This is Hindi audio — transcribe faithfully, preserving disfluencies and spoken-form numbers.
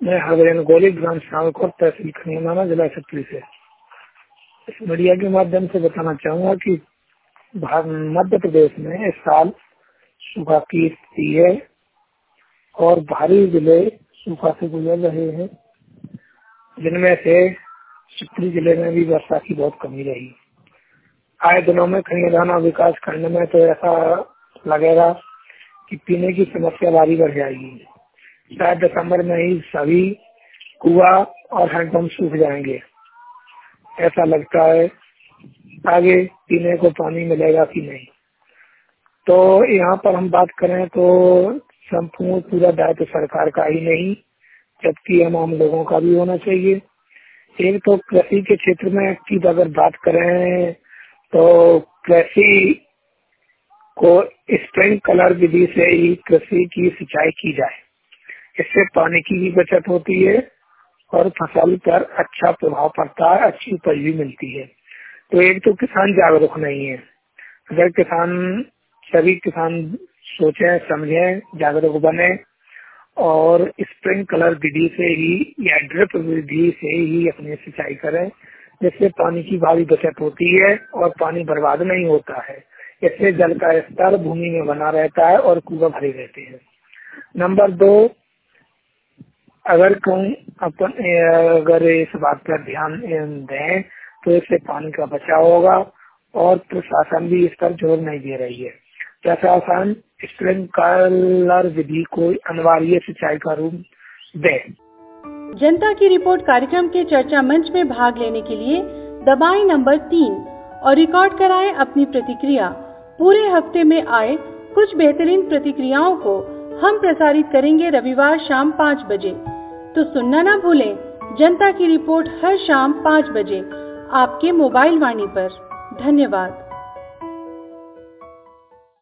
मैं हरबरेन गोली ग्राम शामकोट तहसील खनियाना जिला छत्तीस से इस मीडिया के माध्यम से बताना चाहूंगा कि मध्य प्रदेश में इस साल सूखा की स्थिति है और भारी जिले सूखा से गुजर रहे हैं, जिनमें से शिवपुरी जिले में भी वर्षा की बहुत कमी रही। आए दिनों में खनियाना विकास करने में तो ऐसा लगेगा कि पीने की समस्या भारी बढ़ जाएगी। शायद दिसंबर में ही सभी कुआं और हैंडपंप सूख जाएंगे, ऐसा लगता है। आगे पीने को पानी मिलेगा कि नहीं। तो यहाँ पर हम बात करें तो संपूर्ण पूरा दायित्व सरकार का ही नहीं, जबकि हम आम लोगों का भी होना चाहिए। एक तो कृषि के क्षेत्र में की अगर बात करें तो कृषि को स्प्रिंकलर विधि से ही कृषि की सिंचाई की जाए। इससे पानी की भी बचत होती है और फसल पर अच्छा प्रभाव पड़ता है, अच्छी उपज भी मिलती है। तो एक तो किसान जागरूक नहीं है। अगर किसान सभी किसान सोचें, समझें, जागरूक बने और स्प्रिंकलर विधि से ही या ड्रिप विधि से ही अपनी सिंचाई करें, जिससे पानी की भारी बचत होती है और पानी बर्बाद नहीं होता है। इससे जल का स्तर भूमि में बना रहता है और कुआं भरे रहते हैं। नंबर दो, अगर कौन अपन अगर इस बात पर ध्यान दें तो इससे पानी का बचाव होगा और प्रशासन भी इस पर जोर नहीं दे रही है। प्रशासन स्प्रिंकलर विधि को अनिवार्य सिंचाई का रूप दे। जनता की रिपोर्ट कार्यक्रम के चर्चा मंच में भाग लेने के लिए दबाएं नंबर तीन और रिकॉर्ड कराएं अपनी प्रतिक्रिया। पूरे हफ्ते में आए कुछ बेहतरीन प्रतिक्रियाओं को हम प्रसारित करेंगे रविवार शाम पाँच बजे। तो सुनना ना भूलें जनता की रिपोर्ट हर शाम पाँच बजे आपके मोबाइल वाणी पर। धन्यवाद।